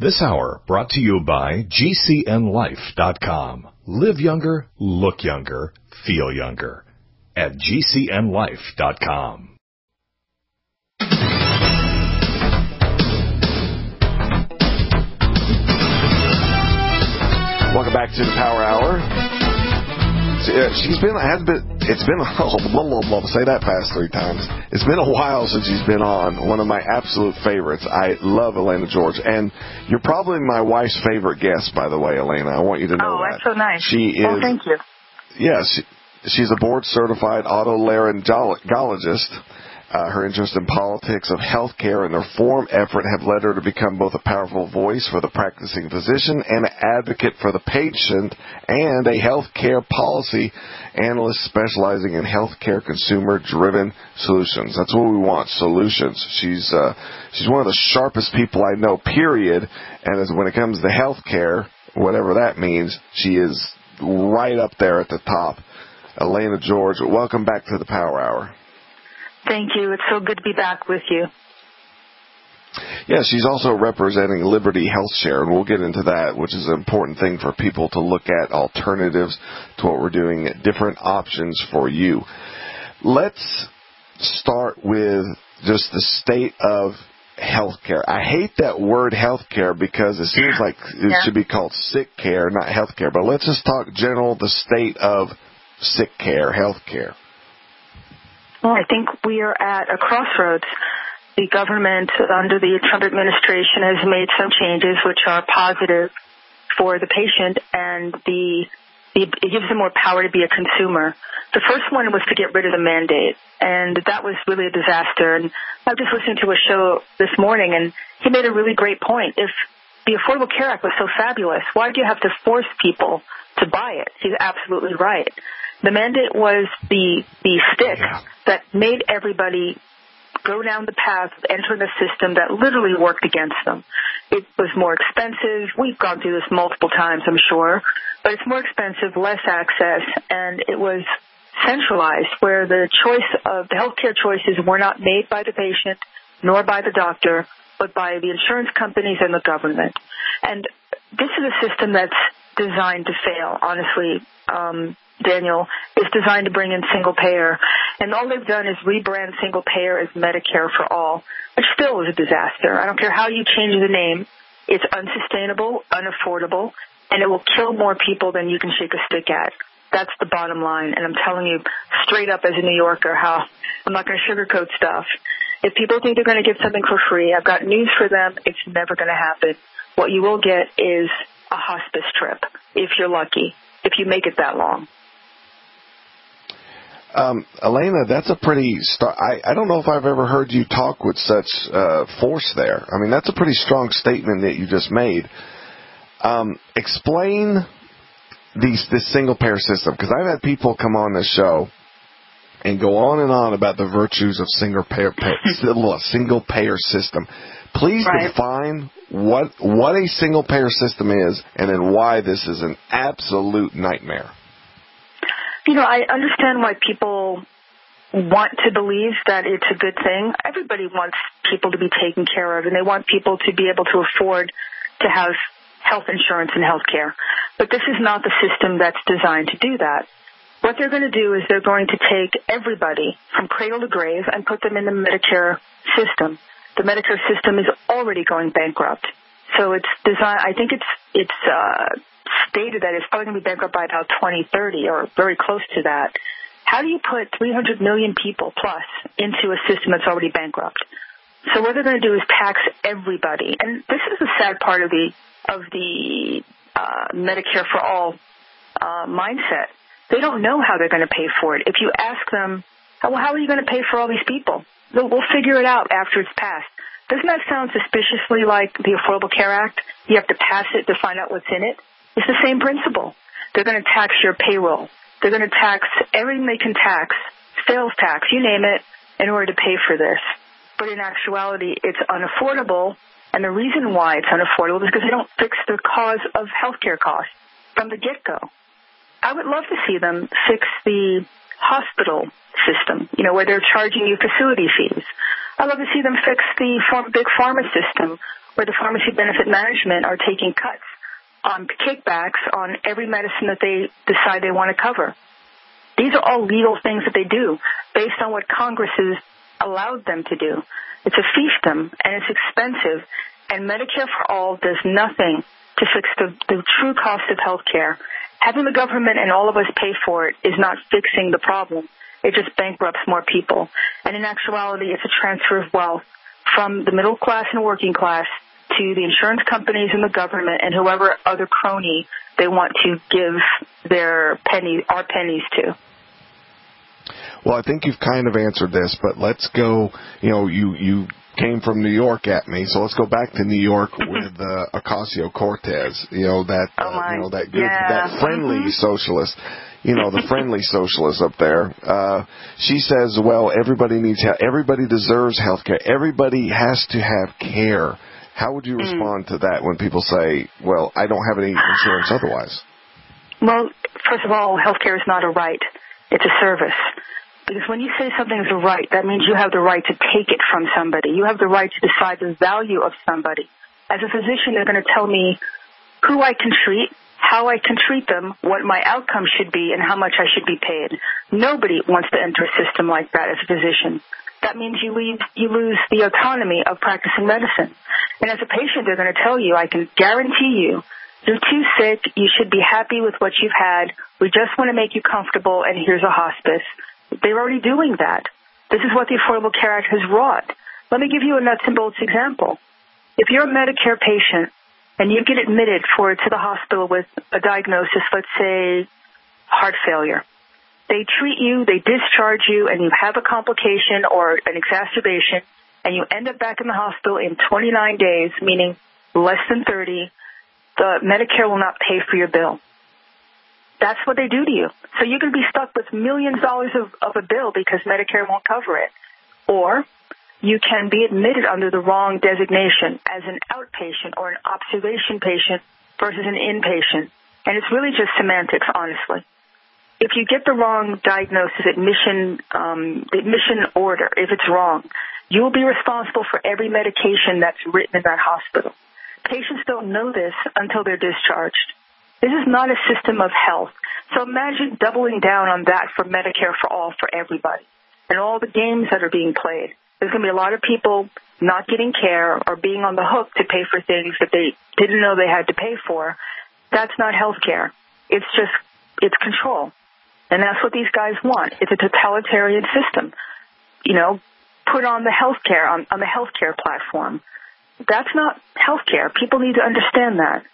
This hour brought to you by GCNLife.com. Live younger, look younger, feel younger at GCNLife.com. Welcome back to the Power Hour. Say that fast 3 times. It's been a while since she's been on. One of my absolute favorites. I love Elena George. And you're probably my wife's favorite guest, by the way, Elena. I want you to know that. Oh, that's so nice. She is. Oh, thank you. Yes. She's a board-certified otolaryngologist. Her interest in politics of healthcare and the reform effort have led her to become both a powerful voice for the practicing physician and an advocate for the patient, and a healthcare policy analyst specializing in healthcare consumer-driven solutions. That's what we want, solutions. She's one of the sharpest people I know, period. And when it comes to healthcare, whatever that means, she is right up there at the top. Elena George, welcome back to the Power Hour. Thank you. It's so good to be back with you. Yeah, she's also representing Liberty HealthShare, and we'll get into that, which is an important thing for people to look at, alternatives to what we're doing, different options for you. Let's start with just the state of healthcare. I hate that word healthcare because it seems like it should be called sick care, not healthcare. But let's just talk general, the state of sick care, healthcare. Well, I think we are at a crossroads. The government, under the Trump administration, has made some changes which are positive for the patient, and it gives them more power to be a consumer. The first one was to get rid of the mandate, and that was really a disaster. And I was just listening to a show this morning, and he made a really great point. If the Affordable Care Act was so fabulous, why do you have to force people to buy it? He's absolutely right. The mandate was the stick that made everybody go down the path of entering a system that literally worked against them. It was more expensive. We've gone through this multiple times, I'm sure. But it's more expensive, less access, and it was centralized where the healthcare choices were not made by the patient nor by the doctor, but by the insurance companies and the government. And this is a system that's designed to fail, honestly. Daniel, is designed to bring in single payer. And all they've done is rebrand single payer as Medicare for All, which still is a disaster. I don't care how you change the name. It's unsustainable, unaffordable, and it will kill more people than you can shake a stick at. That's the bottom line. And I'm telling you straight up as a New Yorker how I'm not going to sugarcoat stuff. If people think they're going to get something for free, I've got news for them. It's never going to happen. What you will get is a hospice trip, if you're lucky, if you make it that long. Elena, that's a pretty I don't know if I've ever heard you talk with such force there. I mean, that's a pretty strong statement that you just made. Explain this single-payer system, because I've had people come on this show and go on and on about the virtues of single-payer system. Please define what a single-payer system is and then why this is an absolute nightmare. You know, I understand why people want to believe that it's a good thing. Everybody wants people to be taken care of, and they want people to be able to afford to have health insurance and health care. But this is not the system that's designed to do that. What they're going to do is they're going to take everybody from cradle to grave and put them in the Medicare system. The Medicare system is already going bankrupt. So it's designed, I think it's stated that it's probably going to be bankrupt by about 2030 or very close to that. How do you put 300 million people plus into a system that's already bankrupt? So what they're going to do is tax everybody. And this is the sad part of the Medicare for All mindset. They don't know how they're going to pay for it. If you ask them, well, how are you going to pay for all these people? We'll figure it out after it's passed. Doesn't that sound suspiciously like the Affordable Care Act? You have to pass it to find out what's in it. It's the same principle. They're going to tax your payroll. They're going to tax everything they can tax, sales tax, you name it, in order to pay for this. But in actuality, it's unaffordable, and the reason why it's unaffordable is because they don't fix the cause of healthcare costs from the get-go. I would love to see them fix the hospital system, where they're charging you facility fees. I'd love to see them fix the big pharma system where the pharmacy benefit management are taking cuts on kickbacks on every medicine that they decide they want to cover. These are all legal things that they do based on what Congress has allowed them to do. It's a fiefdom, and it's expensive, and Medicare for All does nothing to fix the true cost of health care. Having the government and all of us pay for it is not fixing the problem. It just bankrupts more people. And in actuality, it's a transfer of wealth from the middle class and working class to the insurance companies and the government and whoever other crony they want to give our pennies to. Well, I think you've kind of answered this, but let's go, you came from New York at me, so let's go back to New York with Ocasio-Cortez, that friendly socialist, the friendly socialist up there. She says, well, everybody deserves health care. Everybody has to have care. How would you respond to that when people say, well, I don't have any insurance otherwise? Well, first of all, health care is not a right. It's a service. Because when you say something is a right, that means you have the right to take it from somebody. You have the right to decide the value of somebody. As a physician, they're going to tell me who I can treat, how I can treat them, what my outcome should be, and how much I should be paid. Nobody wants to enter a system like that as a physician. That means you lose the autonomy of practicing medicine. And as a patient, they're going to tell you, I can guarantee you, you're too sick, you should be happy with what you've had, we just want to make you comfortable, and here's a hospice. They're already doing that. This is what the Affordable Care Act has wrought. Let me give you a nuts and bolts example. If you're a Medicare patient and you get admitted to the hospital with a diagnosis, let's say heart failure, they treat you, they discharge you, and you have a complication or an exacerbation, and you end up back in the hospital in 29 days, meaning less than 30, the Medicare will not pay for your bill. That's what they do to you. So you're going to be stuck with millions of dollars of a bill because Medicare won't cover it. Or you can be admitted under the wrong designation as an outpatient or an observation patient versus an inpatient. And it's really just semantics, honestly. If you get the wrong diagnosis, admission order, if it's wrong, you will be responsible for every medication that's written in that hospital. Patients don't know this until they're discharged. This is not a system of health. So imagine doubling down on that for Medicare for All for everybody and all the games that are being played. There's going to be a lot of people not getting care or being on the hook to pay for things that they didn't know they had to pay for. That's not health care. It's control. And that's what these guys want. It's a totalitarian system. Put on the healthcare on the healthcare platform. That's not healthcare. People need to understand that.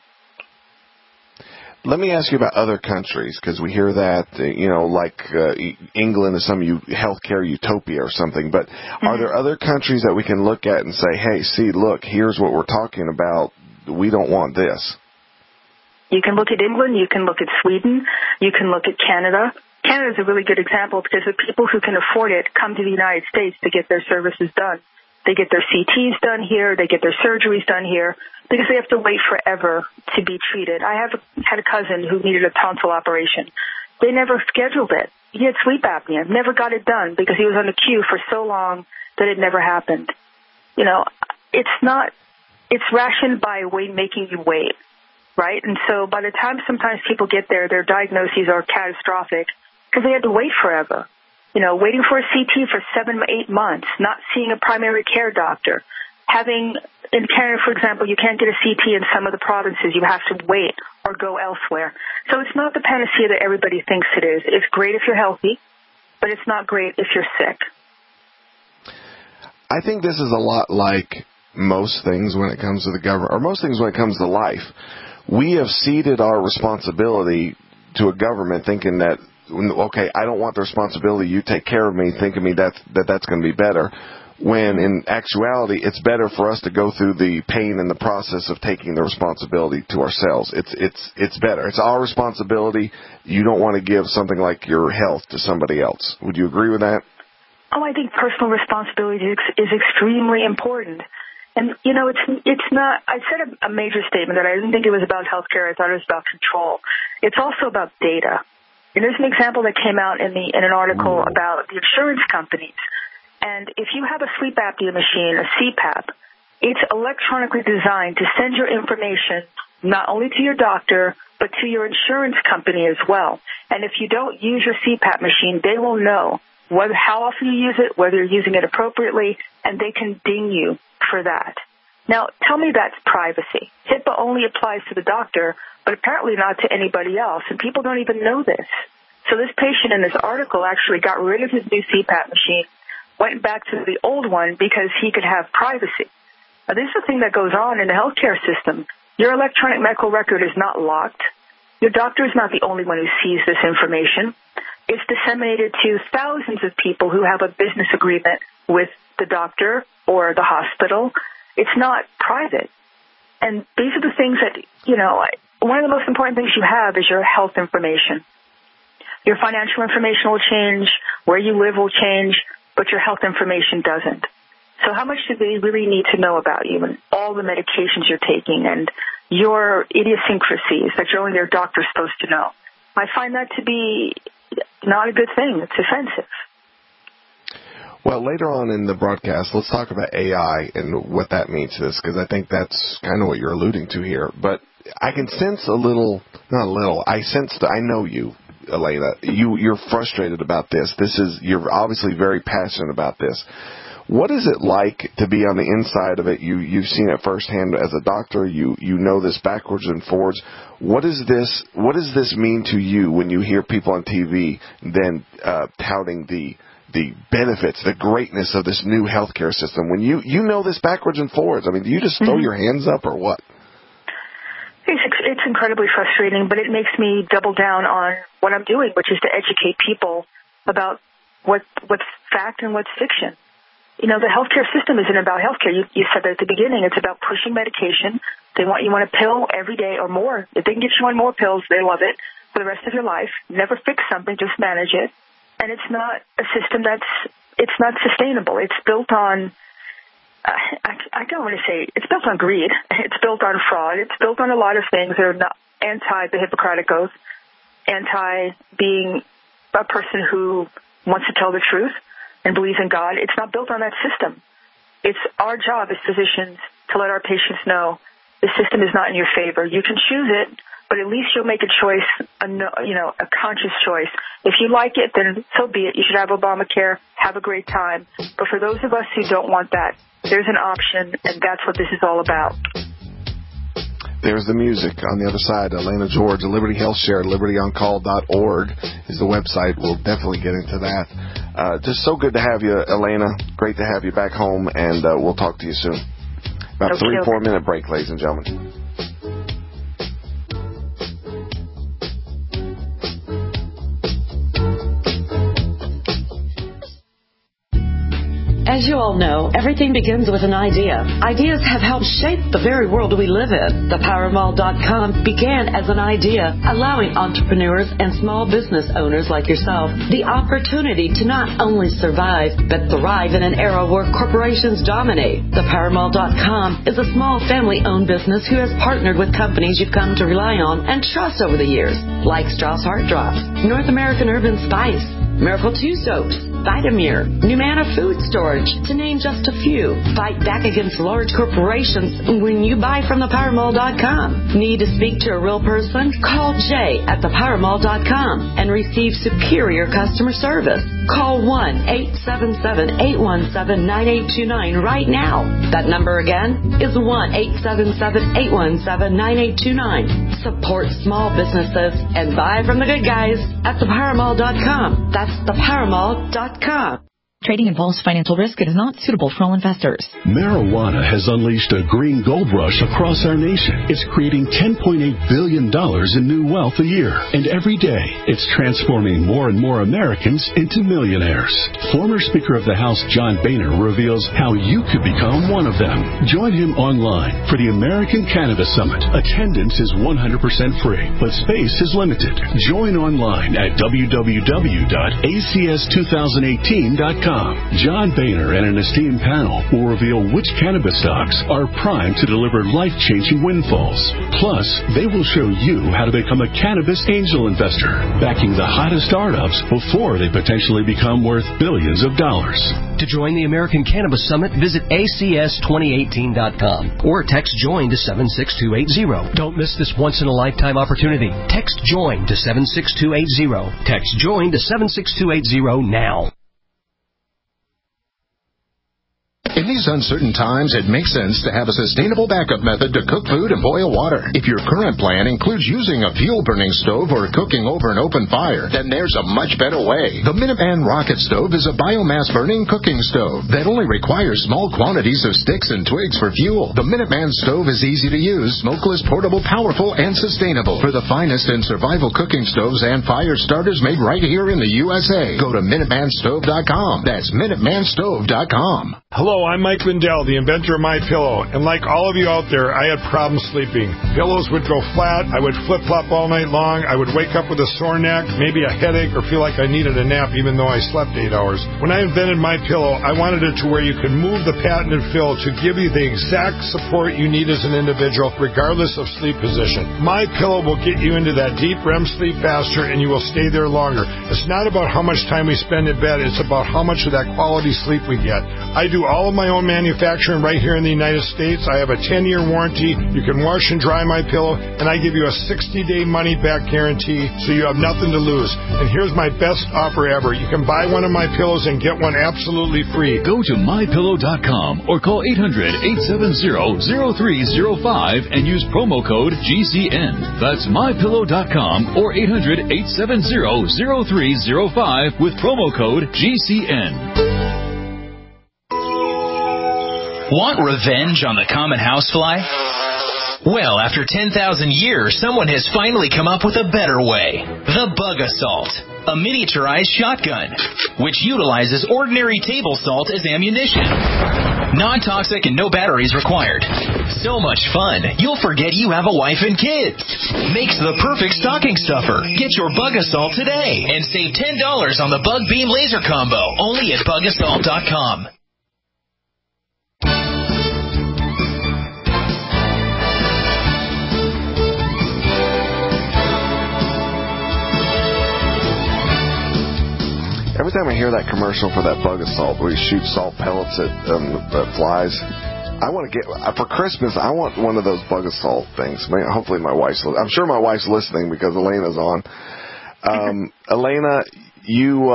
Let me ask you about other countries, because we hear that, England is some healthcare utopia or something. But are there other countries that we can look at and say, hey, see, look, here's what we're talking about. We don't want this. You can look at England. You can look at Sweden. You can look at Canada. Canada is a really good example because the people who can afford it come to the United States to get their services done. They get their CTs done here. They get their surgeries done here because they have to wait forever to be treated. I had a cousin who needed a tonsil operation. They never scheduled it. He had sleep apnea, never got it done because he was on the queue for so long that it never happened. It's rationed by making you wait, right? And so by the time sometimes people get there, their diagnoses are catastrophic because they had to wait forever. Waiting for a CT for 7 to 8 months, not seeing a primary care doctor. In Canada, for example, you can't get a CT in some of the provinces. You have to wait or go elsewhere. So it's not the panacea that everybody thinks it is. It's great if you're healthy, but it's not great if you're sick. I think this is a lot like most things when it comes to the government, or most things when it comes to life. We have ceded our responsibility to a government thinking that, okay, I don't want the responsibility, you take care of me, thinking me that's going to be better. When in actuality, it's better for us to go through the pain and the process of taking the responsibility to ourselves. It's better. It's our responsibility. You don't want to give something like your health to somebody else. Would you agree with that? Oh, I think personal responsibility is extremely important. And, it's not, I said a major statement that I didn't think it was about healthcare. I thought it was about control. It's also about data. And there's an example that came out in an article about the insurance companies. And if you have a sleep apnea machine, a CPAP, It's electronically designed to send your information not only to your doctor, but to your insurance company as well. And if you don't use your CPAP machine, they will know how often you use it, whether you're using it appropriately, and they can ding you for that. Now, tell me that's privacy. HIPAA only applies to the doctor, but apparently not to anybody else, and people don't even know this. So this patient in this article actually got rid of his new CPAP machine, went back to the old one because he could have privacy. Now, this is the thing that goes on in the healthcare system. Your electronic medical record is not locked. Your doctor is not the only one who sees this information. It's disseminated to thousands of people who have a business agreement with the doctor or the hospital. It's not private. And these are the things that, one of the most important things you have is your health information. Your financial information will change, where you live will change, but your health information doesn't. So how much do they really need to know about you and all the medications you're taking and your idiosyncrasies that only your doctor's supposed to know? I find that to be not a good thing. It's offensive. Well, later on in the broadcast, let's talk about AI and what that means to this, because I think that's kind of what you're alluding to here. But I can sense I know you, Elena. You're frustrated about this. You're obviously very passionate about this. What is it like to be on the inside of it? You've seen it firsthand as a doctor. You know this backwards and forwards. What does this mean to you when you hear people on TV then touting the benefits, the greatness of this new healthcare system? When you know this backwards and forwards, I mean, do you just throw your hands up or what? It's incredibly frustrating, but it makes me double down on what I'm doing, which is to educate people about what's fact and what's fiction. The healthcare system isn't about healthcare. You said that at the beginning. It's about pushing medication. They want you on a pill every day or more. If they can get you on more pills, they love it for the rest of your life. Never fix something, just manage it. And it's not a system it's not sustainable. It's built on, I don't want to say, it's built on greed. It's built on fraud. It's built on a lot of things that are not anti the Hippocratic Oath, anti being a person who wants to tell the truth and believes in God. It's not built on that system. It's our job as physicians to let our patients know the system is not in your favor. You can choose it, but at least you'll make a choice, a conscious choice. If you like it, then so be it. You should have Obamacare. Have a great time. But for those of us who don't want that, there's an option, and that's what this is all about. There's the music on the other side. Elena George, Liberty Health Share, libertyoncall.org is the website. We'll definitely get into that. Just so good to have you, Elena. Great to have you back home, and we'll talk to you soon. About 3-4 minute break, ladies and gentlemen. As you all know, everything begins with an idea. Ideas have helped shape the very world we live in. ThePowerMall.com began as an idea, allowing entrepreneurs and small business owners like yourself the opportunity to not only survive, but thrive in an era where corporations dominate. ThePowerMall.com is a small family-owned business who has partnered with companies you've come to rely on and trust over the years, like Strauss Heart Drops, North American Urban Spice, Miracle 2 Soaps, Vitamir, Numana Food Storage, to name just a few. Fight back against large corporations when you buy from ThePowerMall.com. Need to speak to a real person? Call Jay at ThePowerMall.com and receive superior customer service. Call 1-877-817-9829 right now. That number again is 1-877-817-9829. Support small businesses and buy from the good guys at ThePowerMall.com. That's ThePowerMall.com. Trading involves financial risk and is not suitable for all investors. Marijuana has unleashed a green gold rush across our nation. It's creating $10.8 billion in new wealth a year. And every day, it's transforming more and more Americans into millionaires. Former Speaker of the House John Boehner reveals how you could become one of them. Join him online for the American Cannabis Summit. Attendance is 100% free, but space is limited. Join online at www.acs2018.com. John Boehner and an esteemed panel will reveal which cannabis stocks are primed to deliver life-changing windfalls. Plus, they will show you how to become a cannabis angel investor, backing the hottest startups before they potentially become worth billions of dollars. To join the American Cannabis Summit, visit acs2018.com or text JOIN to 76280. Don't miss this once-in-a-lifetime opportunity. Text JOIN to 76280. Text JOIN to 76280 now. In these uncertain times, it makes sense to have a sustainable backup method to cook food and boil water. If your current plan includes using a fuel-burning stove or cooking over an open fire, then there's a much better way. The Minuteman Rocket Stove is a biomass-burning cooking stove that only requires small quantities of sticks and twigs for fuel. The Minuteman Stove is easy to use, smokeless, portable, powerful, and sustainable. For the finest in survival cooking stoves and fire starters made right here in the USA, go to MinutemanStove.com. That's MinutemanStove.com. Hello, I'm Mike Lindell, the inventor of MyPillow, and like all of you out there, I had problems sleeping. Pillows would go flat, I would flip-flop all night long, I would wake up with a sore neck, maybe a headache, or feel like I needed a nap even though I slept 8 hours. When I invented MyPillow, I wanted it to where you could move the patented fill to give you the exact support you need as an individual, regardless of sleep position. MyPillow will get you into that deep REM sleep faster, and you will stay there longer. It's not about how much time we spend in bed, it's about how much of that quality sleep we get. I do all of my own manufacturing right here in the United States. I have a 10-year warranty. You can wash and dry my pillow, and I give you a 60-day money-back guarantee, so you have nothing to lose. And here's my best offer ever. You can buy one of my pillows and get one absolutely free. Go to MyPillow.com or call 800-870-0305 and use promo code GCN. That's MyPillow.com or 800-870-0305 with promo code GCN. Want revenge on the common housefly? Well, after 10,000 years, someone has finally come up with a better way. The Bug Assault, a miniaturized shotgun, which utilizes ordinary table salt as ammunition. Non-toxic and no batteries required. So much fun, you'll forget you have a wife and kids. Makes the perfect stocking stuffer. Get your Bug Assault today and save $10 on the Bug Beam Laser Combo, only at BugAssault.com. Every time I hear that commercial for that Bug Assault where you shoot salt pellets at flies, I want to get, for Christmas, I want one of those Bug Assault things. Hopefully my wife's, I'm sure my wife's listening because Elena's on. Elena, you,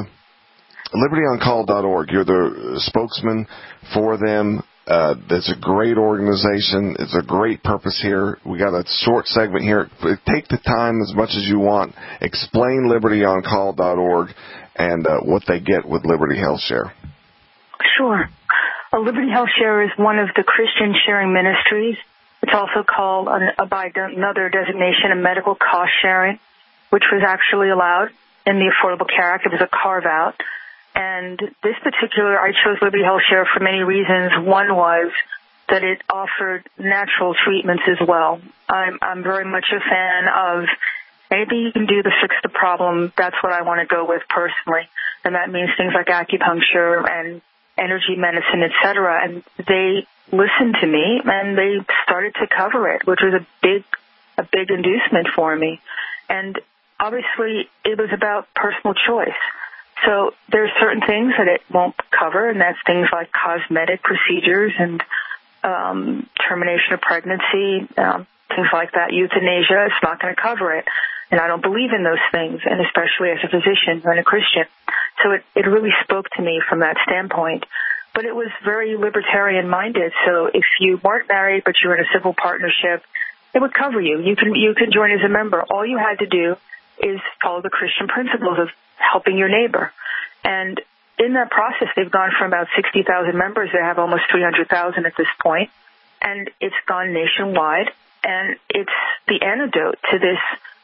LibertyOnCall.org, you're the spokesman for them. It's a great organization. It's a great purpose here. We got a short segment here. Take the time as much as you want. Explain LibertyOnCall.org and what they get with Liberty Health Share. Sure. Liberty Health Share is one of the Christian sharing ministries. It's also called by another designation, a medical cost sharing, which was actually allowed in the Affordable Care Act. It was a carve-out. And this particular, I chose Liberty Health Share for many reasons. One was that it offered natural treatments as well. I'm very much a fan of anything you can do to fix the problem. That's what I want to go with personally. And that means things like acupuncture and energy medicine, etc. And they listened to me and they started to cover it, which was a big inducement for me. And obviously it was about personal choice. So there's certain things that it won't cover, and that's things like cosmetic procedures and termination of pregnancy, things like that. Euthanasia, it's not going to cover it. And I don't believe in those things, and especially as a physician and a Christian. So it really spoke to me from that standpoint. But it was very libertarian-minded. So if you weren't married but you were in a civil partnership, it would cover you. You can join as a member. All you had to do is follow the Christian principles of helping your neighbor. And in that process, they've gone from about 60,000 members. They have almost 300,000 at this point. And it's gone nationwide. And it's the antidote to this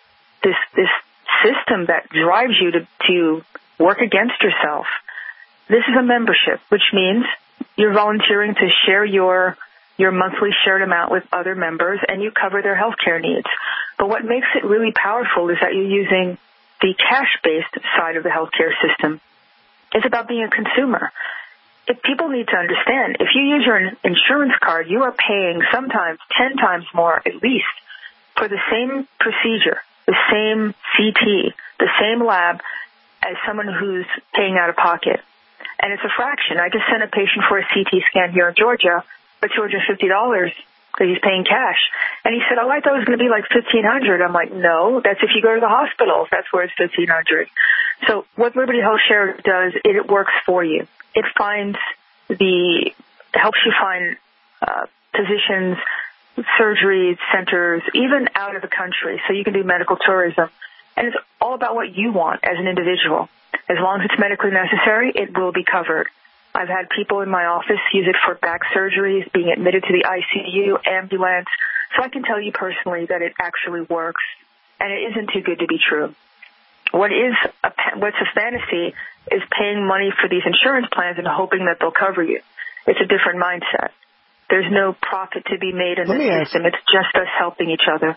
system that drives you to work against yourself. This is a membership, which means you're volunteering to share your monthly shared amount with other members, and you cover their health care needs. But what makes it really powerful is that you're using the cash-based side of the healthcare system. It's about being a consumer. If people need to understand, if you use your insurance card, you are paying sometimes 10 times more at least for the same procedure, the same CT, the same lab as someone who's paying out of pocket. and it's a fraction. I just sent a patient for a CT scan here in Georgia for $250 because he's paying cash. And he said, I thought it was going to be like $1,500. I'm like, no, that's if you go to the hospital. That's where it's $1,500. So what Liberty Health Share does, it works for you. It helps you find physicians, surgery centers, even out of the country, so you can do medical tourism. And it's all about what you want as an individual. As long as it's medically necessary, it will be covered. I've had people in my office use it for back surgeries, being admitted to the ICU, ambulance. So I can tell you personally that it actually works, and it isn't too good to be true. What's a fantasy is paying money for these insurance plans and hoping that they'll cover you. It's a different mindset. There's no profit to be made in this system. It's just us helping each other.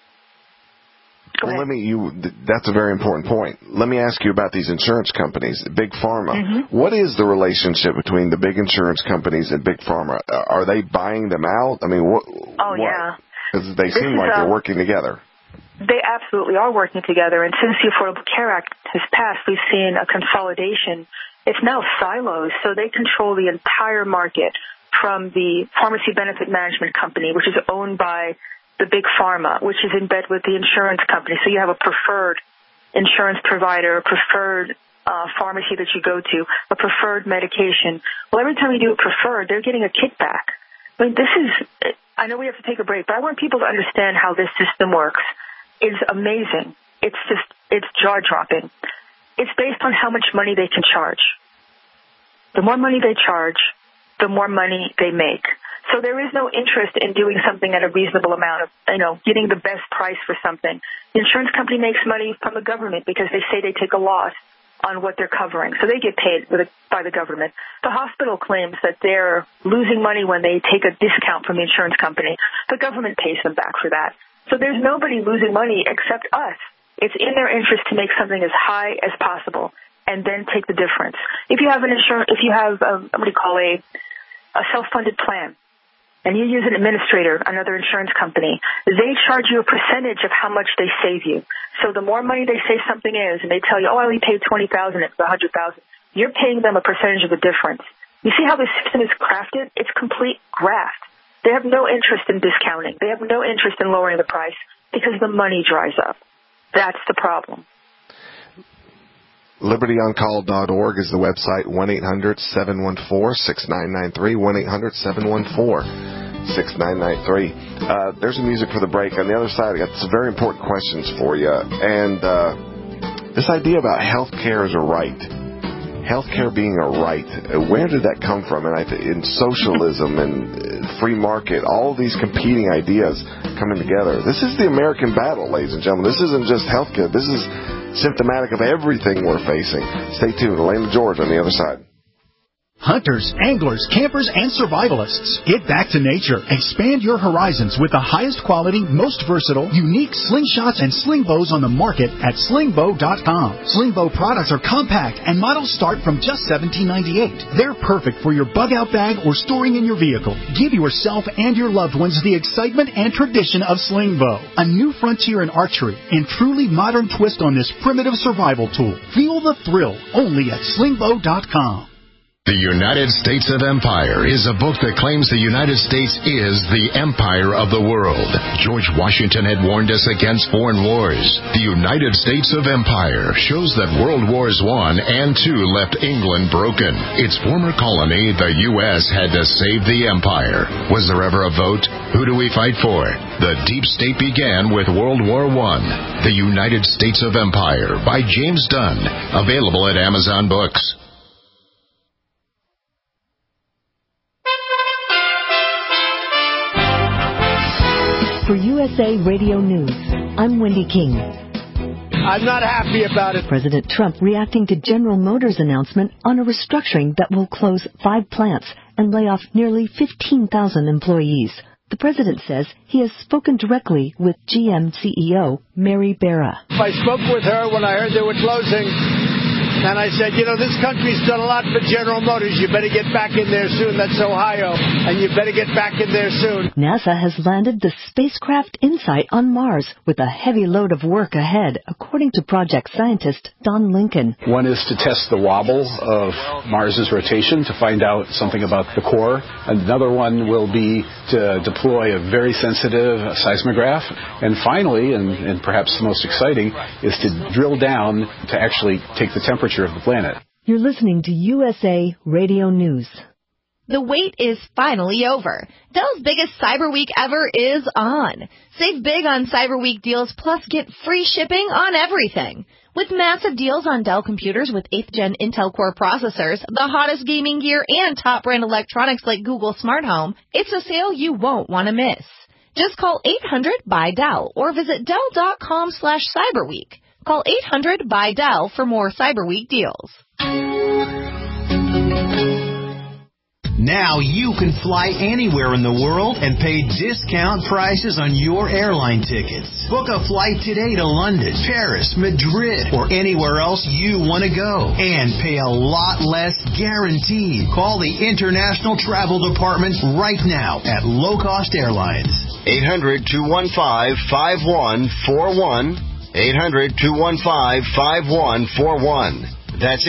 Well, that's a very important point. Let me ask you about these insurance companies, Big Pharma. Mm-hmm. What is the relationship between the big insurance companies and Big Pharma? Are they buying them out? I mean, what? Yeah. Because they seem like they're working together. They absolutely are working together. And since the Affordable Care Act has passed, we've seen a consolidation. It's now silos, so they control the entire market from the Pharmacy Benefit Management Company, which is owned by the Big Pharma, which is in bed with the insurance company. So you have a preferred insurance provider, a preferred pharmacy that you go to, a preferred medication. Well, every time you do a preferred, they're getting a kickback. I mean, I know we have to take a break, but I want people to understand how this system works. It's amazing. It's jaw-dropping. It's based on how much money they can charge. The more money they charge, the more money they make. So there is no interest in doing something at a reasonable amount of, getting the best price for something. The insurance company makes money from the government because they say they take a loss on what they're covering. So they get paid by the government. The hospital claims that they're losing money when they take a discount from the insurance company. The government pays them back for that. So there's nobody losing money except us. It's in their interest to make something as high as possible and then take the difference. If you have a self-funded plan, and you use an administrator, another insurance company, they charge you a percentage of how much they save you. So the more money they say something is, and they tell you, I only paid $20,000, it's $100,000, you're paying them a percentage of the difference. You see how this system is crafted? It's complete graft. They have no interest in discounting. They have no interest in lowering the price because the money dries up. That's the problem. LibertyOnCall.org is the website, 1-800-714-6993, 1-800-714-6993. There's some music for the break. On the other side, I got some very important questions for you. And this idea about health care as a right, healthcare being a right, where did that come from? And in socialism and free market, all these competing ideas coming together. This is the American battle, ladies and gentlemen. This isn't just healthcare. This is symptomatic of everything we're facing. Stay tuned. Elena George on the other side. Hunters, anglers, campers, and survivalists. Get back to nature. Expand your horizons with the highest quality, most versatile, unique slingshots and sling bows on the market at slingbow.com. Slingbow products are compact and models start from just $17.98. They're perfect for your bug-out bag or storing in your vehicle. Give yourself and your loved ones the excitement and tradition of Slingbow, a new frontier in archery and truly modern twist on this primitive survival tool. Feel the thrill only at slingbow.com. The United States of Empire is a book that claims the United States is the empire of the world. George Washington had warned us against foreign wars. The United States of Empire shows that World Wars I and II left England broken. Its former colony, the U.S., had to save the empire. Was there ever a vote? Who do we fight for? The deep state began with World War I. The United States of Empire by James Dunn. Available at Amazon Books. For USA Radio News, I'm Wendy King. I'm not happy about it. President Trump reacting to General Motors' announcement on a restructuring that will close 5 plants and lay off nearly 15,000 employees. The president says he has spoken directly with GM CEO Mary Barra. I spoke with her when I heard they were closing. And I said, this country's done a lot for General Motors. You better get back in there soon. That's Ohio. And you better get back in there soon. NASA has landed the spacecraft InSight on Mars with a heavy load of work ahead, according to project scientist Don Lincoln. One is to test the wobble of Mars's rotation to find out something about the core. Another one will be to deploy a very sensitive seismograph. And finally, and perhaps the most exciting, is to drill down to actually take the temperature of the planet. You're listening to USA Radio News. The wait is finally over. Dell's biggest Cyber Week ever is on. Save big on Cyber Week deals, plus get free shipping on everything. With massive deals on Dell computers with 8th Gen Intel Core processors, the hottest gaming gear, and top brand electronics like Google Smart Home, it's a sale you won't want to miss. Just call 800-BY-DELL or visit Dell.com/CyberWeek. Call 800-BY-DELL for more Cyber Week deals. Now you can fly anywhere in the world and pay discount prices on your airline tickets. Book a flight today to London, Paris, Madrid, or anywhere else you want to go. And pay a lot less guaranteed. Call the International Travel Department right now at Low Cost Airlines. 800-215-5141. 800-215-5141. That's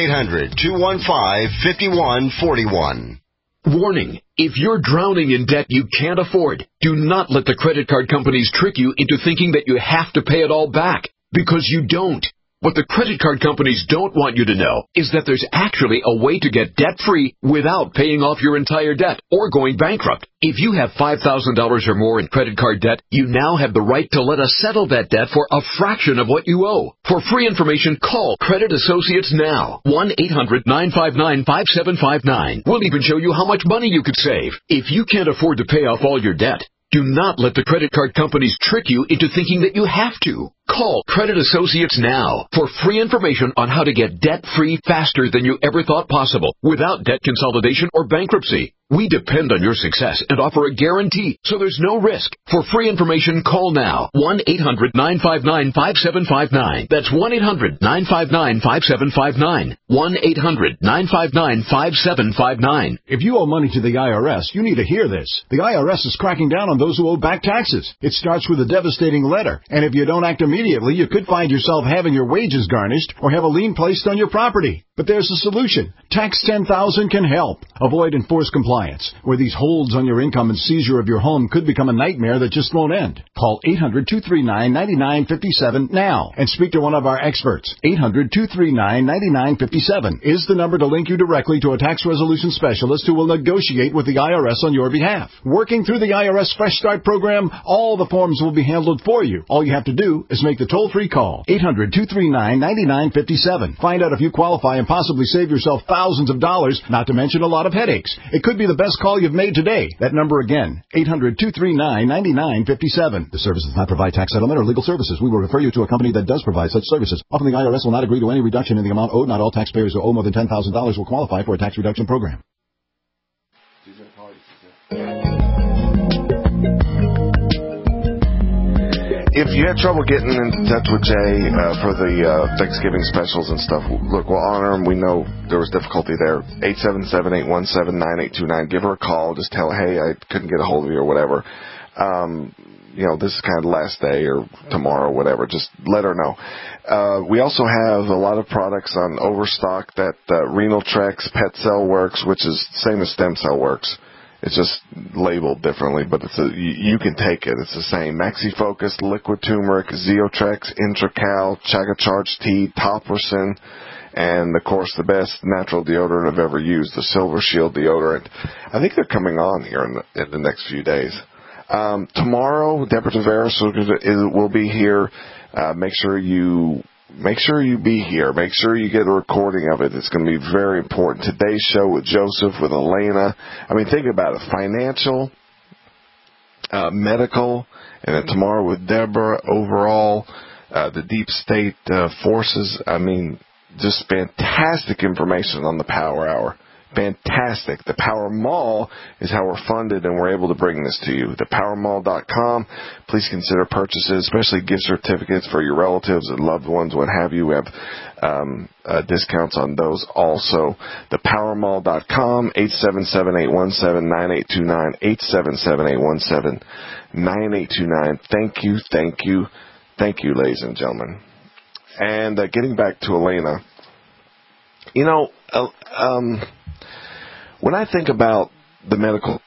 800-215-5141. Warning, if you're drowning in debt you can't afford, do not let the credit card companies trick you into thinking that you have to pay it all back, because you don't. What the credit card companies don't want you to know is that there's actually a way to get debt-free without paying off your entire debt or going bankrupt. If you have $5,000 or more in credit card debt, you now have the right to let us settle that debt for a fraction of what you owe. For free information, call Credit Associates now. 1-800-959-5759. We'll even show you how much money you could save. If you can't afford to pay off all your debt, do not let the credit card companies trick you into thinking that you have to. Call Credit Associates now for free information on how to get debt-free faster than you ever thought possible without debt consolidation or bankruptcy. We depend on your success and offer a guarantee, so there's no risk. For free information, call now. 1-800-959-5759. That's 1-800-959-5759. 1-800-959-5759. If you owe money to the IRS, you need to hear this. The IRS is cracking down on those who owe back taxes. It starts with a devastating letter, and if you don't act immediately, you could find yourself having your wages garnished or have a lien placed on your property. But there's a solution. Tax 10,000 can help. Avoid enforced compliance, where these holds on your income and seizure of your home could become a nightmare that just won't end. Call 800-239-9957 now and speak to one of our experts. 800-239-9957 is the number to link you directly to a tax resolution specialist who will negotiate with the IRS on your behalf. Working through the IRS Fresh Start program, all the forms will be handled for you. All you have to do is make the toll-free call. 800-239-9957. Find out if you qualify and possibly save yourself thousands of dollars, not to mention a lot of headaches. It could be the best call you've made today. That number again, 800-239-9957. The service does not provide tax settlement or legal services. We will refer you to a company that does provide such services. Often the IRS will not agree to any reduction in the amount owed. Not all taxpayers who owe more than $10,000 will qualify for a tax reduction program. If you had trouble getting in touch with Jay for the Thanksgiving specials and stuff, look, we'll honor him. We know there was difficulty there. 877-817-9829. Give her a call. Just tell her, hey, I couldn't get a hold of you or whatever. This is kind of the last day or tomorrow or whatever. Just let her know. We also have a lot of products on Overstock, that Renal Trex, Pet Cell Works, which is the same as Stem Cell Works. It's just labeled differently, but you can take it. It's the same. MaxiFocus, Liquid Turmeric, Zeotrex, Intracal, Chaga Charge T, Topricin, and, of course, the best natural deodorant I've ever used, the Silver Shield deodorant. I think they're coming on here in the next few days. Tomorrow, Deborah Tavares will be here. Make sure you be here. Make sure you get a recording of it. It's going to be very important. Today's show with Joseph, with Elena. I mean, think about it. Financial, medical, and then tomorrow with Deborah, overall, the deep state forces. I mean, just fantastic information on the Power Hour. fantastic. The Power Mall is how we're funded, and we're able to bring this to you. ThePowerMall.com. Please consider purchases, especially gift certificates for your relatives and loved ones, what have you. We have discounts on those also. ThePowerMall.com, 877-817-9829, 877-817-9829. Thank you, ladies and gentlemen. And getting back to Elena, you know, when I think about the medical,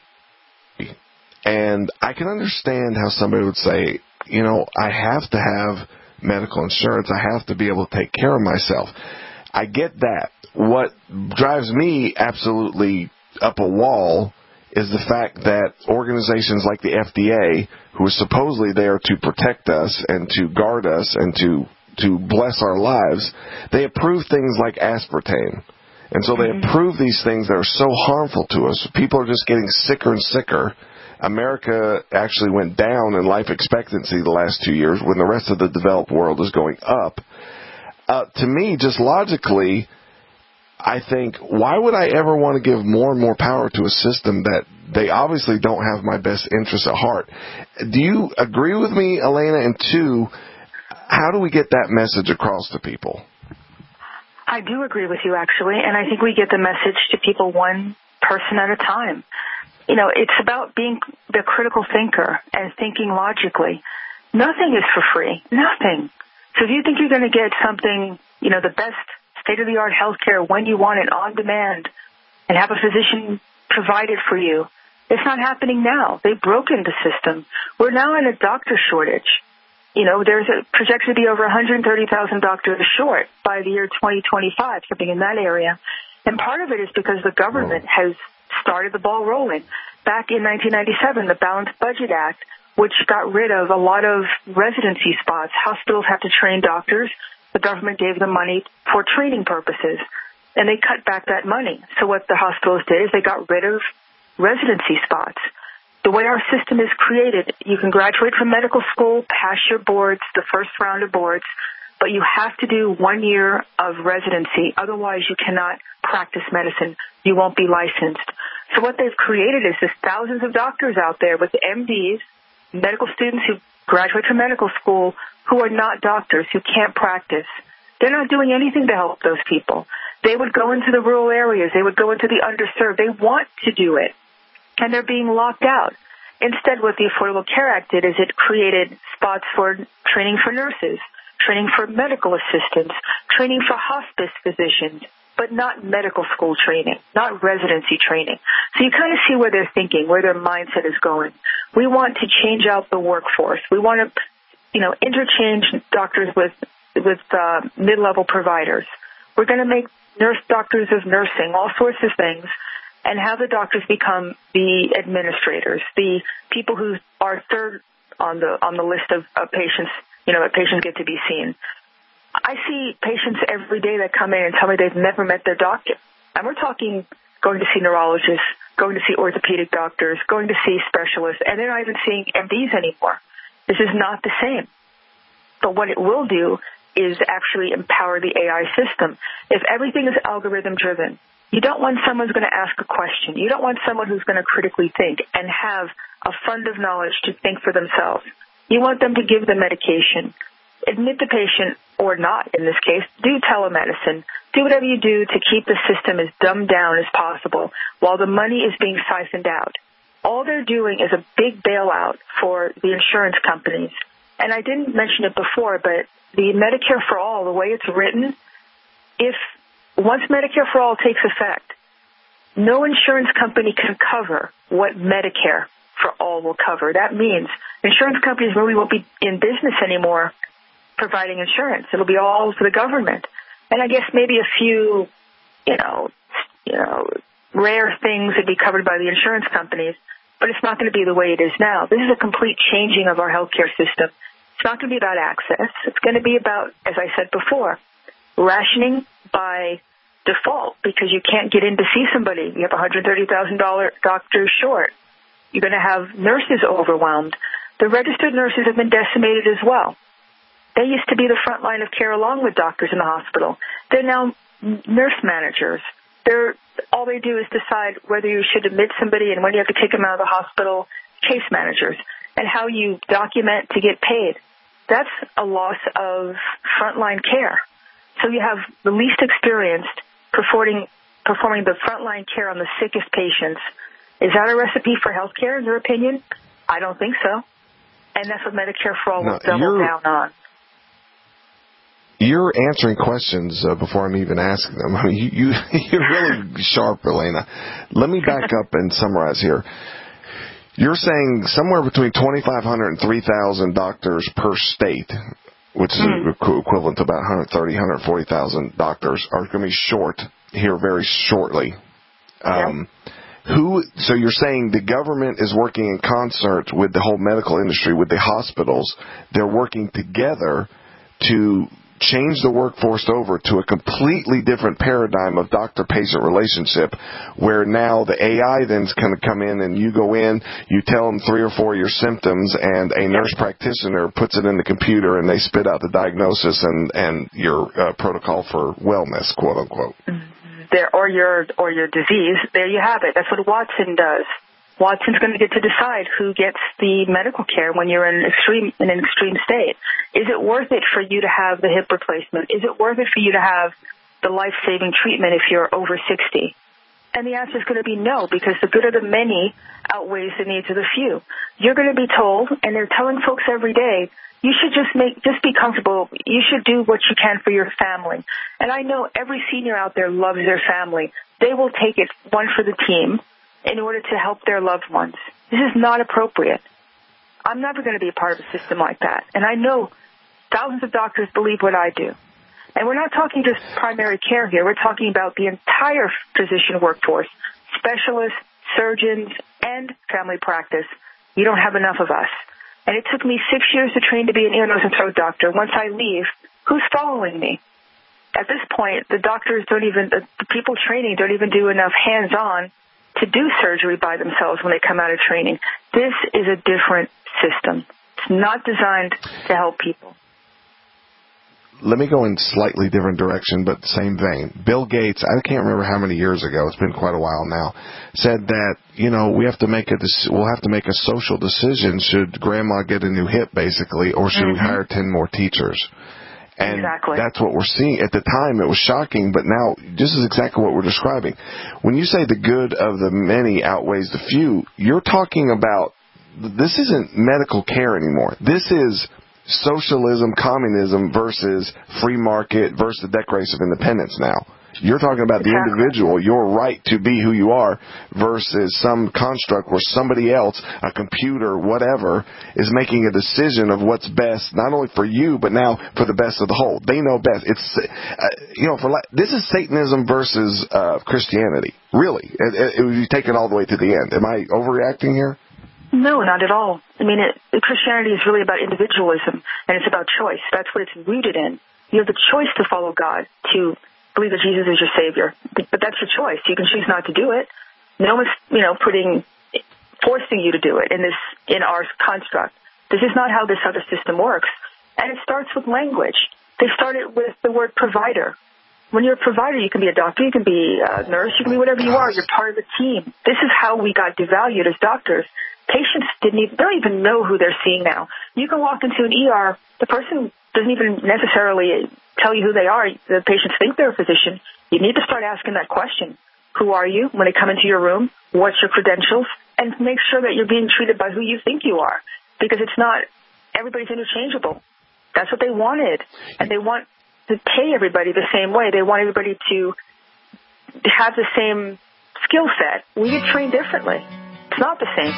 and I can understand how somebody would say, you know, I have to have medical insurance. I have to be able to take care of myself. I get that. What drives me absolutely up a wall is the fact that organizations like the FDA, who are supposedly there to protect us and to guard us and to bless our lives, they approve things like aspartame. And so they approve these things that are so harmful to us. People are just getting sicker and sicker. America actually went down in life expectancy the last 2 years when the rest of the developed world is going up. To me, just logically, I think, why would I ever want to give more and more power to a system that they obviously don't have my best interests at heart? Do you agree with me, Elena? And two, how do we get that message across to people? I do agree with you, actually, and I think we get the message to people one person at a time. You know, it's about being the critical thinker and thinking logically. Nothing is for free. Nothing. So if you think you're going to get something, you know, the best state-of-the-art healthcare when you want it on demand and have a physician provide it for you, it's not happening now. They've broken the system. We're now in a doctor shortage. You know, there's projected to be over 130,000 doctors short by the year 2025, something in that area. And part of it is because the government has started the ball rolling. Back in 1997, the Balanced Budget Act, which got rid of a lot of residency spots. Hospitals have to train doctors. The government gave them money for training purposes, and they cut back that money. So what the hospitals did is they got rid of residency spots. The way our system is created, you can graduate from medical school, pass your boards, the first round of boards, but you have to do 1 year of residency. Otherwise, you cannot practice medicine. You won't be licensed. So what they've created is there's thousands of doctors out there with MDs, medical students who graduate from medical school who are not doctors, who can't practice. They're not doing anything to help those people. They would go into the rural areas. They would go into the underserved. They want to do it, and they're being locked out. Instead, what the Affordable Care Act did is it created spots for training for nurses, training for medical assistants, training for hospice physicians, but not medical school training, not residency training. So you kind of see where they're thinking, where their mindset is going. We want to change out the workforce. We want to, you know, interchange doctors with mid-level providers. We're going to make nurse doctors of nursing, all sorts of things, and have the doctors become the administrators, the people who are third on the list of patients, you know, that patients get to be seen. I see patients every day that come in and tell me they've never met their doctor. And we're talking going to see neurologists, going to see orthopedic doctors, going to see specialists, and they're not even seeing MDs anymore. This is not the same. But what it will do is actually empower the AI system. If everything is algorithm-driven, you don't want someone who's going to ask a question. You don't want someone who's going to critically think and have a fund of knowledge to think for themselves. You want them to give the medication, admit the patient or not in this case, do telemedicine, do whatever you do to keep the system as dumbed down as possible while the money is being siphoned out. All they're doing is a big bailout for the insurance companies. And I didn't mention it before, but the Medicare for All, the way it's written, if once Medicare for All takes effect, no insurance company can cover what Medicare for All will cover. That means insurance companies really won't be in business anymore providing insurance. It'll be all for the government. And I guess maybe a few, you know, rare things would be covered by the insurance companies, but it's not going to be the way it is now. This is a complete changing of our healthcare system. It's not going to be about access. It's going to be about, as I said before, rationing by default because you can't get in to see somebody. You have $130,000 doctors short. You're going to have nurses overwhelmed. The registered nurses have been decimated as well. They used to be the front line of care along with doctors in the hospital. They're now nurse managers. all they do is decide whether you should admit somebody and when you have to kick them out of the hospital, case managers, and how you document to get paid. That's a loss of frontline care. So you have the least experienced performing the frontline care on the sickest patients. Is that a recipe for health care, in your opinion? I don't think so. And that's what Medicare for All will double down on. You're answering questions before I'm even asking them. I mean, you're really sharp, Elena. Let me back up and summarize here. You're saying somewhere between 2,500 and 3,000 doctors per state, which is equivalent to about 130,000, 140,000 doctors, are going to be short here very shortly. So you're saying the government is working in concert with the whole medical industry, with the hospitals. They're working together to change the workforce over to a completely different paradigm of doctor-patient relationship, where now the AI then's going to come in and you go in, you tell them 3 or 4 of your symptoms, and a nurse practitioner puts it in the computer and they spit out the diagnosis and your protocol for wellness, quote unquote. Or your disease. There you have it. That's what Watson does. Watson's going to get to decide who gets the medical care when you're in an extreme state. Is it worth it for you to have the hip replacement? Is it worth it for you to have the life-saving treatment if you're over 60? And the answer is going to be no, because the good of the many outweighs the needs of the few. You're going to be told, and they're telling folks every day, you should just be comfortable. You should do what you can for your family. And I know every senior out there loves their family. They will take it one for the team in order to help their loved ones. This is not appropriate. I'm never going to be a part of a system like that. And I know thousands of doctors believe what I do. And we're not talking just primary care here. We're talking about the entire physician workforce, specialists, surgeons, and family practice. You don't have enough of us. And it took me 6 years to train to be an ear, nose, and throat doctor. Once I leave, who's following me? At this point, the people training don't even do enough hands-on to do surgery by themselves when they come out of training. This is a different system. It's not designed to help people. Let me go in slightly different direction, but same vein. Bill Gates, I can't remember how many years ago, it's been quite a while now, said that, we'll have to make a social decision. Should grandma get a new hip, basically, or should we hire 10 more teachers? And that's what we're seeing. At the time, it was shocking, but now this is exactly what we're describing. When you say the good of the many outweighs the few, you're talking about, this isn't medical care anymore. This is socialism, communism versus free market versus the Declaration of Independence now. You're talking about the individual, your right to be who you are, versus some construct where somebody else, a computer, whatever, is making a decision of what's best, not only for you, but now for the best of the whole. They know best. It's, this is Satanism versus Christianity, really. You take it all the way to the end. Am I overreacting here? No, not at all. I mean, Christianity is really about individualism, and it's about choice. That's what it's rooted in. You have the choice to follow God, to believe that Jesus is your Savior. But that's your choice. You can choose not to do it. No one's, forcing you to do it in our construct. This is not how this other system works. And it starts with language. They started with the word provider. When you're a provider, you can be a doctor, you can be a nurse, you can be whatever you are. You're part of the team. This is how we got devalued as doctors. Patients don't even know who they're seeing now. You can walk into an ER, the person doesn't even necessarily tell you who they are. The patients think they're a physician. You need to start asking that question. Who are you when they come into your room? What's your credentials? And make sure that you're being treated by who you think you are. Because everybody's interchangeable. That's what they wanted. And they want to pay everybody the same way. They want everybody to have the same skill set. We get trained differently. It's not the same.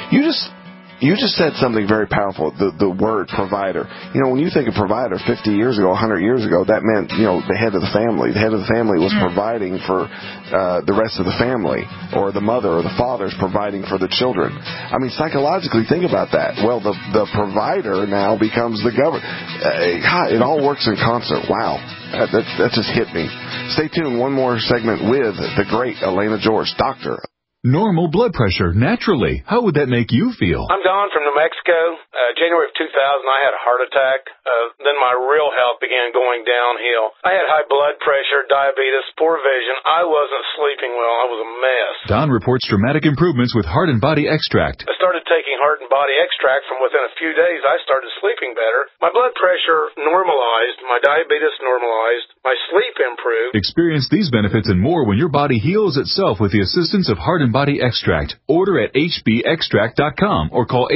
You just said something very powerful, the word provider. When you think of provider 50 years ago, 100 years ago, that meant, the head of the family. The head of the family was providing for the rest of the family, or the mother or the father's providing for the children. I mean, psychologically, think about that. Well, the provider now becomes the government. It all works in concert. Wow. That just hit me. Stay tuned. One more segment with the great Elena George, Doctor normal blood pressure naturally. How would that make you feel? I'm Don from New Mexico. January of 2000, I had a heart attack. Then my real health began going downhill. I had high blood pressure, diabetes, poor vision. I wasn't sleeping well. I was a mess. Don reports dramatic improvements with Heart and Body Extract. I started taking Heart and Body Extract. From within a few days, I started sleeping better. My blood pressure normalized. My diabetes normalized. My sleep improved. Experience these benefits and more when your body heals itself with the assistance of Heart and Body Extract. Order at hbextract.com or call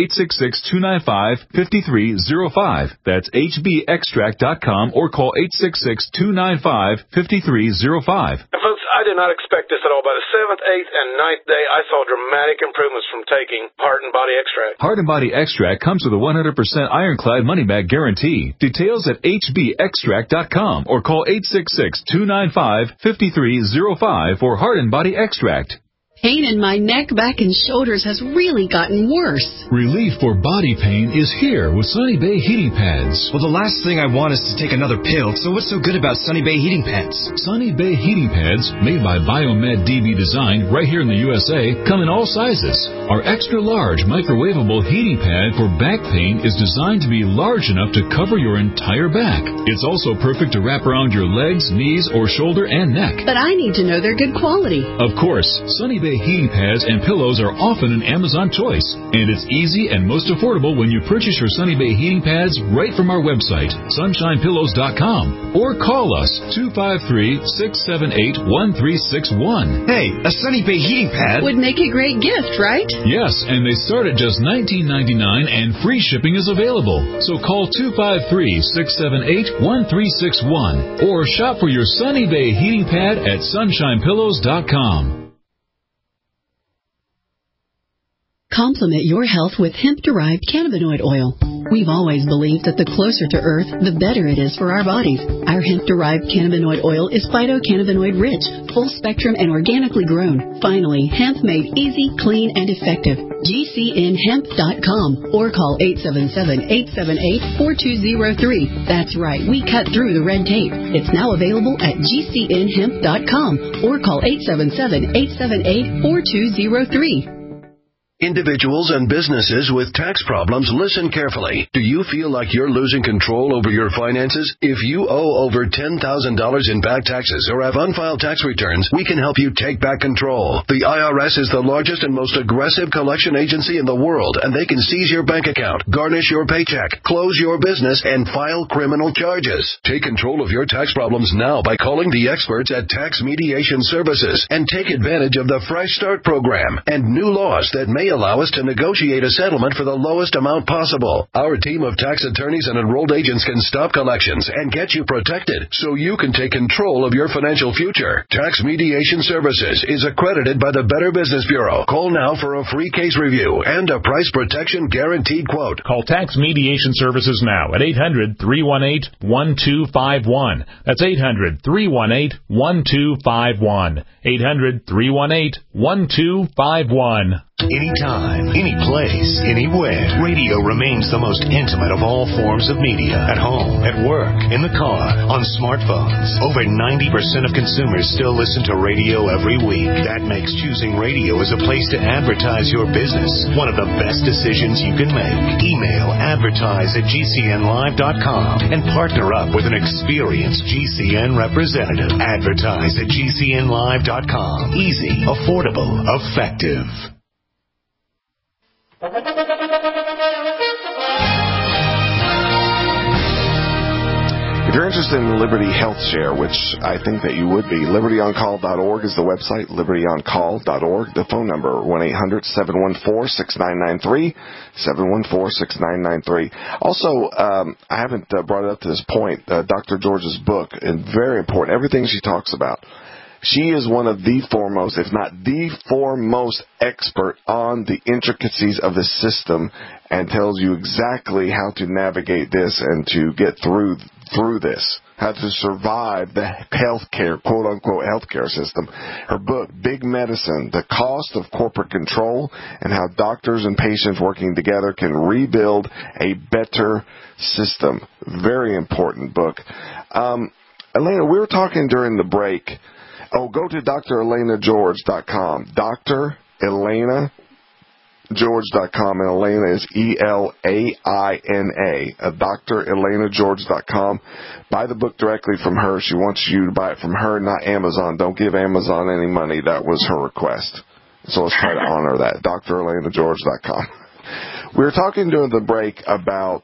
866-295-5305. That's hbextract.com or call 866-295-5305. And folks, I did not expect this at all. By the 7th, 8th, and 9th day, I saw dramatic improvements from taking Heart and Body Extract. Heart and Body Extract comes with a 100% ironclad money-back guarantee. Details at hbextract.com or call 866-295-5305 for Heart and Body Extract. Pain in my neck, back, and shoulders has really gotten worse. Relief for body pain is here with Sunny Bay Heating Pads. Well, the last thing I want is to take another pill, so what's so good about Sunny Bay Heating Pads? Sunny Bay Heating Pads, made by Biomed DB Design right here in the USA, come in all sizes. Our extra-large microwavable heating pad for back pain is designed to be large enough to cover your entire back. It's also perfect to wrap around your legs, knees, or shoulder and neck. But I need to know they're good quality. Of course, Sunny Bay heating pads and pillows are often an Amazon choice, and it's easy and most affordable when you purchase your Sunny Bay heating pads right from our website, sunshinepillows.com, or call us 253-678-1361. Hey, a Sunny Bay heating pad would make a great gift, right? Yes, and they start at just $19.99 and free shipping is available. So call 253-678-1361 or shop for your Sunny Bay heating pad at sunshinepillows.com. Complement your health with hemp-derived cannabinoid oil. We've always believed that the closer to Earth, the better it is for our bodies. Our hemp-derived cannabinoid oil is phytocannabinoid-rich, full-spectrum, and organically grown. Finally, hemp made easy, clean, and effective. GCNhemp.com or call 877-878-4203. That's right, we cut through the red tape. It's now available at GCNhemp.com or call 877-878-4203. Individuals and businesses with tax problems, listen carefully. Do you feel like you're losing control over your finances? If you owe over $10,000 in back taxes or have unfiled tax returns, we can help you take back control. The IRS is the largest and most aggressive collection agency in the world, and they can seize your bank account, garnish your paycheck, close your business, and file criminal charges. Take control of your tax problems now by calling the experts at Tax Mediation Services and take advantage of the Fresh Start program and new laws that may allow us to negotiate a settlement for the lowest amount possible. Our team of tax attorneys and enrolled agents can stop collections and get you protected so you can take control of your financial future. Tax Mediation Services is accredited by the Better Business Bureau. Call now for a free case review and a price protection guaranteed quote. Call Tax Mediation Services now at 800-318-1251. That's 800-318-1251. 800-318-1251. Anytime, any place, anywhere. Radio remains the most intimate of all forms of media. At home, at work, in the car, on smartphones. Over 90% of consumers still listen to radio every week. That makes choosing radio as a place to advertise your business one of the best decisions you can make. Email advertise@gcnlive.com and partner up with an experienced GCN representative. Advertise at gcnlive.com. Easy, affordable, effective. If you're interested in Liberty Health Share, which I think that you would be, libertyoncall.org is the website, libertyoncall.org. The phone number, 1-800-714-6993, 714-6993. Also, I haven't brought it up to this point, Dr. George's book, and very important, everything she talks about. She is one of the foremost, if not the foremost expert on the intricacies of the system and tells you exactly how to navigate this and to get through this, how to survive the healthcare, quote-unquote, healthcare system. Her book, Big Medicine, The Cost of Corporate Control and How Doctors and Patients Working Together Can Rebuild a Better System. Very important book. Elena, we were talking during the break. Oh, go to drelenageorge.com, ElenaGeorge.com, and Elena is ELAINA, DrElenaGeorge.com. Buy the book directly from her. She wants you to buy it from her, not Amazon. Don't give Amazon any money. That was her request. So let's try to honor that. DrElenaGeorge.com. We were talking during the break about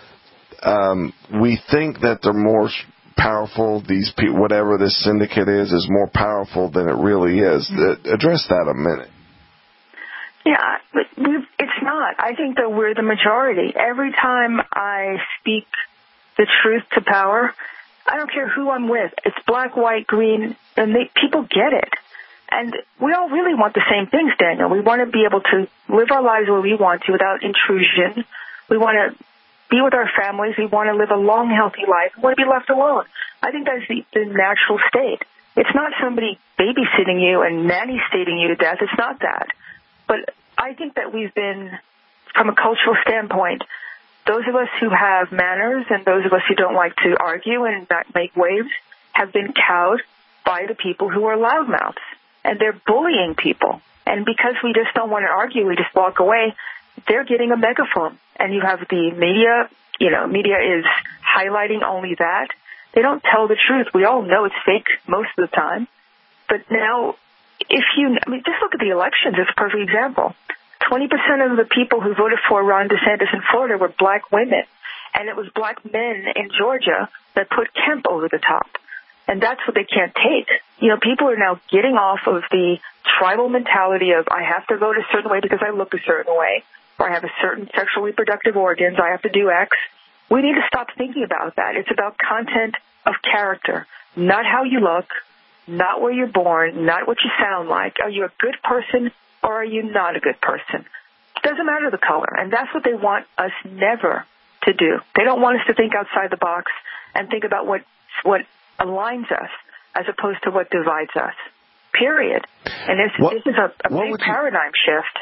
we think that they're more powerful. These people, whatever this syndicate is more powerful than it really is. Address that a minute. Yeah, it's not. I think that we're the majority. Every time I speak the truth to power, I don't care who I'm with. It's black, white, green, and people get it. And we all really want the same things, Daniel. We want to be able to live our lives where we want to without intrusion. We want to be with our families. We want to live a long, healthy life. We want to be left alone. I think that's the natural state. It's not somebody babysitting you and nanny-stating you to death. It's not that. But I think that we've been, from a cultural standpoint, those of us who have manners and those of us who don't like to argue and not make waves have been cowed by the people who are loudmouths. And they're bullying people. And because we just don't want to argue, we just walk away, they're getting a megaphone. And you have the media, media is highlighting only that. They don't tell the truth. We all know it's fake most of the time. But now, just look at the elections. It's a perfect example. 20% of the people who voted for Ron DeSantis in Florida were black women. And it was black men in Georgia that put Kemp over the top. And that's what they can't take. People are now getting off of the tribal mentality of, I have to vote a certain way because I look a certain way, or I have a certain sexual reproductive organs, I have to do X. We need to stop thinking about that. It's about content of character, not how you look, not where you're born, not what you sound like. Are you a good person or are you not a good person? It doesn't matter the color. And that's what they want us never to do. They don't want us to think outside the box and think about what aligns us as opposed to what divides us, period. And this is a big paradigm shift.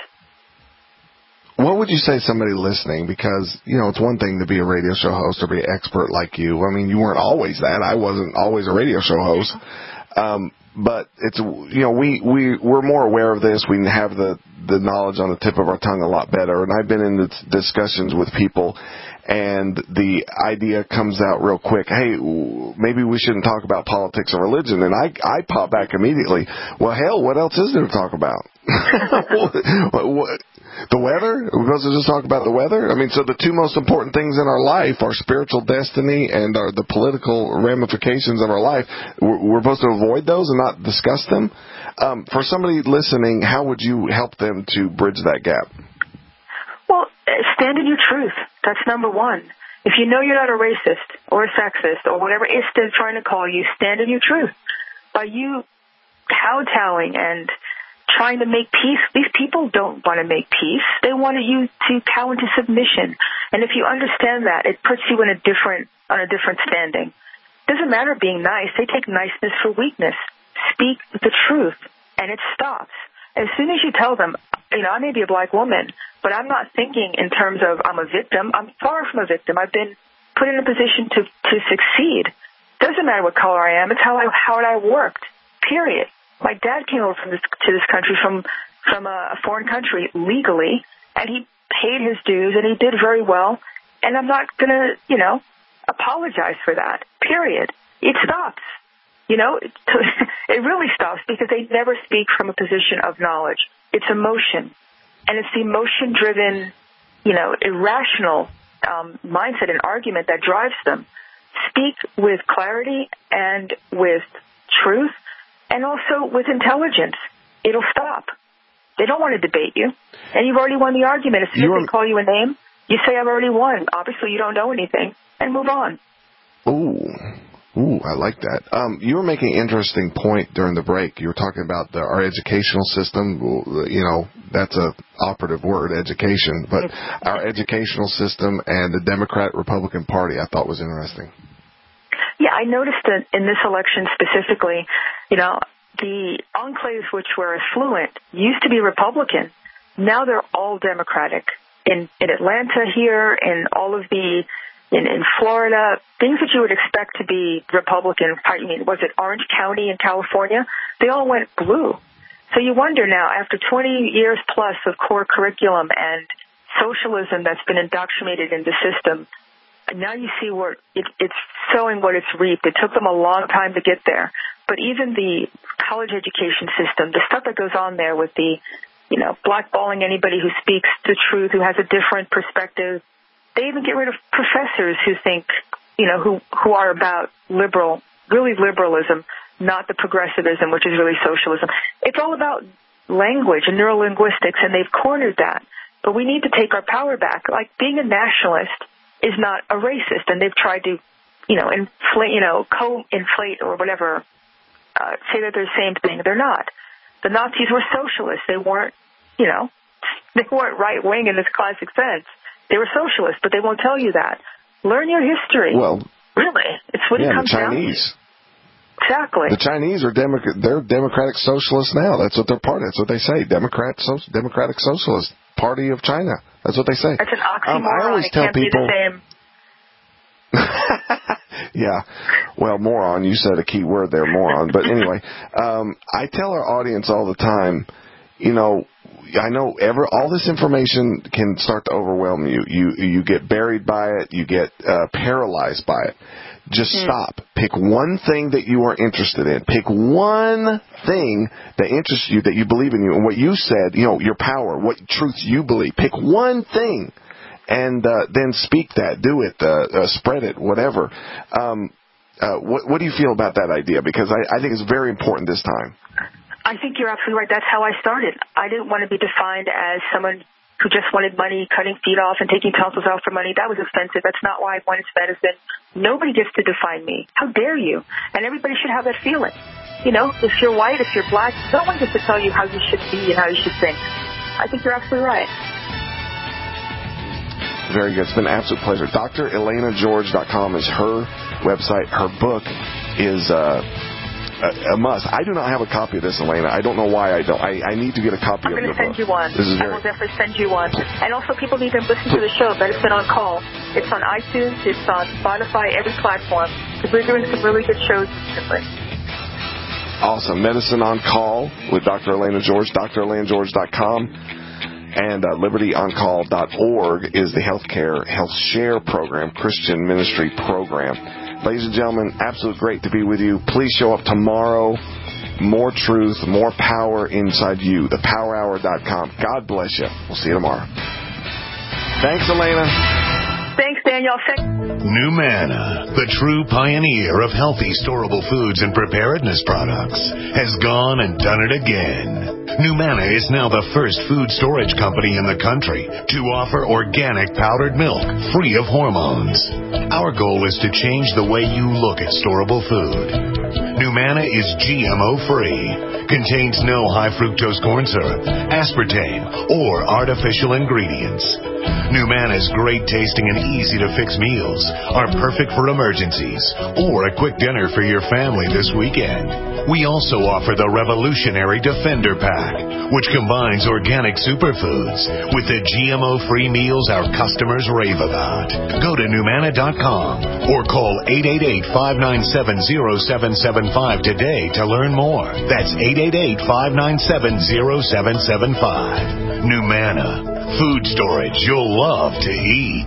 What would you say to somebody listening? Because, it's one thing to be a radio show host or be an expert like you. I mean, you weren't always that. I wasn't always a radio show host. But it's, we're more aware of this. We have the knowledge on the tip of our tongue a lot better. And I've been in discussions with people, and the idea comes out real quick. Hey, maybe we shouldn't talk about politics and religion. And I pop back immediately. Well, hell, what else is there to talk about? The weather? We're supposed to just talk about the weather? I mean, so the two most important things in our life, our spiritual destiny and the political ramifications of our life, we're supposed to avoid those and not discuss them? For somebody listening, how would you help them to bridge that gap? Well, stand in your truth. That's number one. If you know you're not a racist or a sexist or whatever it's they're trying to call you, stand in your truth. By you kowtowing and trying to make peace, these people don't want to make peace. They want you to cow into submission. And if you understand that, it puts you on a different standing. It doesn't matter being nice. They take niceness for weakness. Speak the truth, and it stops. As soon as you tell them, I may be a black woman, but I'm not thinking in terms of I'm a victim. I'm far from a victim. I've been put in a position to succeed. It doesn't matter what color I am. It's how I worked, period. My dad came over to this country from a foreign country legally, and he paid his dues, and he did very well. And I'm not going to, apologize for that, period. It stops. It really stops because they never speak from a position of knowledge. It's emotion. And it's the emotion-driven, irrational mindset and argument that drives them. Speak with clarity and with truth and also with intelligence. It'll stop. They don't want to debate you. And you've already won the argument. As soon as they call you a name, you say, I've already won. Obviously, you don't know anything. And move on. Ooh, I like that. You were making an interesting point during the break. You were talking about our educational system. That's a operative word, education. But our educational system and the Democrat-Republican Party, I thought was interesting. Yeah, I noticed that in this election specifically, the enclaves which were affluent used to be Republican. Now they're all Democratic. In Atlanta here, in all of in Florida, things that you would expect to be Republican, was it Orange County in California? They all went blue. So you wonder now, after 20 years plus of core curriculum and socialism that's been indoctrinated in the system, now you see where it's sowing what it's reaped. It took them a long time to get there. But even the college education system, the stuff that goes on there with the, blackballing anybody who speaks the truth, who has a different perspective. They even get rid of professors who think, who are about liberalism, not the progressivism, which is really socialism. It's all about language and neurolinguistics, and they've cornered that. But we need to take our power back. Like, being a nationalist is not a racist, and they've tried to, co-inflate or whatever, say that they're the same thing. They're not. The Nazis were socialists. They weren't, they weren't right-wing in this classic sense. They were socialists, but they won't tell you that. Learn your history. Well, really, it's what it comes down to. The Chinese. Exactly. The Chinese are they're democratic socialists now. That's what they're part of. That's what they say. Democratic Socialist Party of China. That's what they say. That's an oxymoron. I always tell people. Be the same. Yeah. Well, moron. You said a key word there, moron. But anyway, I tell our audience all the time, I know all this information can start to overwhelm you. You get buried by it. You get paralyzed by it. Just stop. Pick one thing that you are interested in. Pick one thing that interests you, that you believe in you. And what you said, your power, what truths you believe. Pick one thing and then speak that. Do it. Spread it, whatever. What do you feel about that idea? Because I think it's very important this time. I think you're absolutely right. That's how I started. I didn't want to be defined as someone who just wanted money, cutting feet off and taking tonsils out for money. That was expensive. That's not why I wanted medicine. Nobody gets to define me. How dare you? And everybody should have that feeling. If you're white, if you're black, no one gets to tell you how you should be and how you should think. I think you're absolutely right. Very good. It's been an absolute pleasure. DrElenaGeorge.com is her website. Her book is a must. I do not have a copy of this, Elena. I don't know why I don't. I need to get a copy of your book. I'm going to send you one. I will definitely send you one. And also, people need to listen to the show, Medicine on Call. It's on iTunes. It's on Spotify, every platform. Because we're doing some really good shows recently. Awesome. Medicine on Call with Dr. Elena George, DrElenaGeorge.com. And LibertyOnCall.org is the Health Share Program, Christian Ministry Program. Ladies and gentlemen, absolutely great to be with you. Please show up tomorrow. More truth, more power inside you. ThePowerHour.com. God bless you. We'll see you tomorrow. Thanks, Elena. Thanks, Daniel. NuManna, the true pioneer of healthy, storable foods and preparedness products, has gone and done it again. NuManna is now the first food storage company in the country to offer organic powdered milk free of hormones. Our goal is to change the way you look at storable food. NuManna is GMO-free, contains no high fructose corn syrup, aspartame, or artificial ingredients. NuManna's great tasting and easy to fix meals are perfect for emergencies or a quick dinner for your family this weekend. We also offer the revolutionary Defender Pack, which combines organic superfoods with the GMO-free meals our customers rave about. Go to NuManna.com or call 888-597-0775 today to learn more. That's 888-597-0775. NuManna. Food storage you'll love to eat.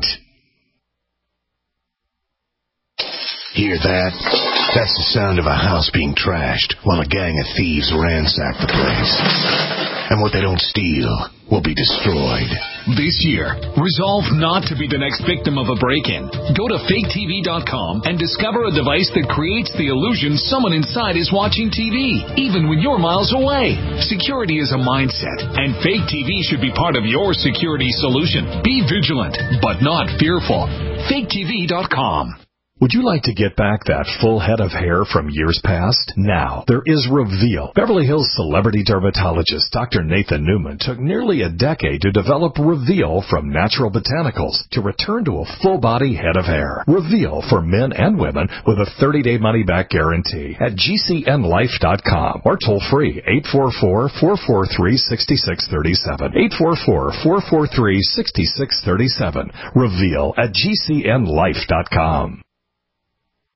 Hear that? That's the sound of a house being trashed while a gang of thieves ransack the place. And what they don't steal will be destroyed. This year, resolve not to be the next victim of a break-in. Go to faketv.com and discover a device that creates the illusion someone inside is watching TV, even when you're miles away. Security is a mindset, and Fake TV should be part of your security solution. Be vigilant, but not fearful. faketv.com. Would you like to get back that full head of hair from years past? Now, there is Reveal. Beverly Hills celebrity dermatologist Dr. Nathan Newman took nearly a decade to develop Reveal from natural botanicals to return to a full-body head of hair. Reveal for men and women with a 30-day money-back guarantee at GCNlife.com or toll free 844-443-6637. 844-443-6637. Reveal at GCNlife.com.